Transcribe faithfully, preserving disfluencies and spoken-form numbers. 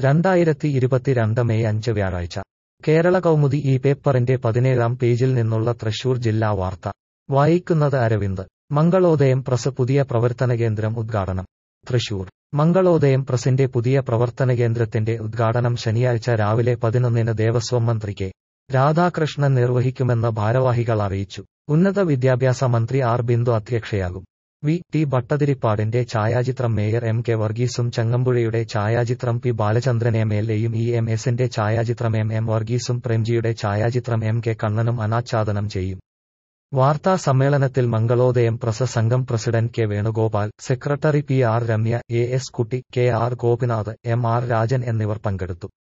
രണ്ടായിരത്തി ഇരുപത്തിരണ്ട് മെയ് അഞ്ച് വ്യാഴാഴ്ച കേരള കൗമുദി ഈ പേപ്പറിന്റെ പതിനേഴാം പേജിൽ നിന്നുള്ള തൃശൂർ ജില്ലാ വാർത്ത വായിക്കുന്നത് അരവിന്ദ്. മംഗളോദയം പ്രസ് പുതിയ പ്രവർത്തനകേന്ദ്രം ഉദ്ഘാടനം. തൃശൂർ. മംഗളോദയം പ്രസിന്റെ പുതിയ പ്രവർത്തനകേന്ദ്രത്തിന്റെ ഉദ്ഘാടനം ശനിയാഴ്ച രാവിലെ പതിനൊന്നിന് ദേവസ്വം മന്ത്രി കെ രാധാകൃഷ്ണൻ നിർവഹിക്കുമെന്ന് ഭാരവാഹികൾ അറിയിച്ചു. ഉന്നത വിദ്യാഭ്യാസ മന്ത്രി ആർ ബിന്ദു അധ്യക്ഷയാകും. വി ടി ഭട്ടതിരിപ്പാടിന്റെ ഛായാചിത്രം മേയർ എം കെ വർഗീസും ചങ്ങമ്പുഴയുടെ ഛായാചിത്രം പി ബാലചന്ദ്രൻ എം എൽ എയും ഇ എം എസിന്റെ ഛായാചിത്രം എം എം വർഗീസും പ്രേംജിയുടെ ഛായാചിത്രം എം കെ കണ്ണനും അനാച്ഛാദനം ചെയ്യും. വാർത്താ സമ്മേളനത്തിൽ മംഗളോദയം പ്രസ് സംഘം president K Venugopal, secretary P R Ramya, A S Kutty, K R Gopinath, M R Rajan എന്നിവർ പങ്കെടുത്തു.